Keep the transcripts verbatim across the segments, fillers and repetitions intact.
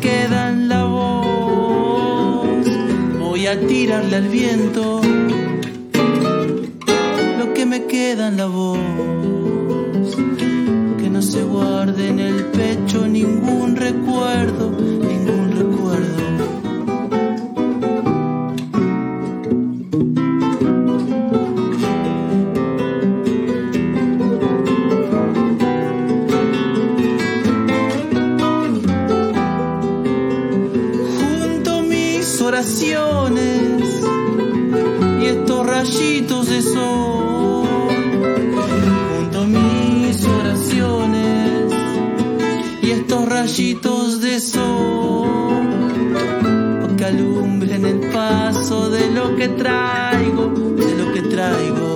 queda en la voz. Voy a tirarle al viento lo que me queda en la voz. Que no se guarde en el pecho ningún recuerdo, ningún recuerdo. Oraciones y estos rayitos de sol, junto a mis oraciones y estos rayitos de sol, que alumbren el paso de lo que traigo, de lo que traigo.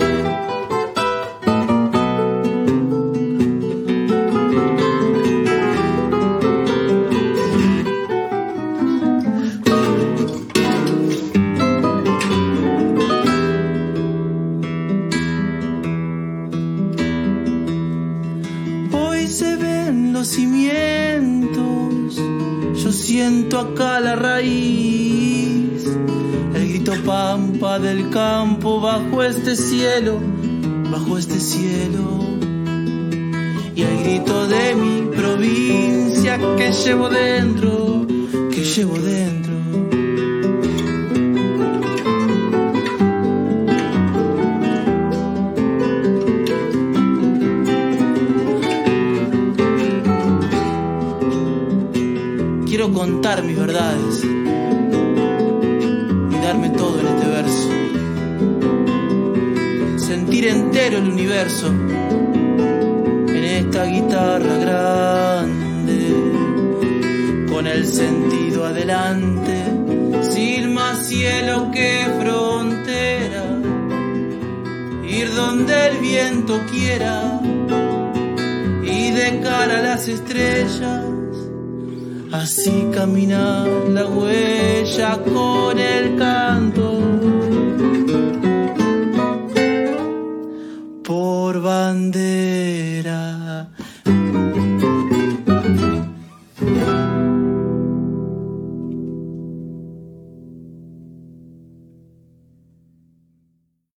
Cimientos, yo siento acá la raíz, el grito pampa del campo bajo este cielo, bajo este cielo, y el grito de mi provincia que llevo dentro, que llevo dentro. Quiero contar mis verdades y darme todo en este verso, sentir entero el universo en esta guitarra grande, con el sentido adelante, sin más cielo que frontera, ir donde el viento quiera y de cara a las estrellas. Así camina la huella con el canto por bandera.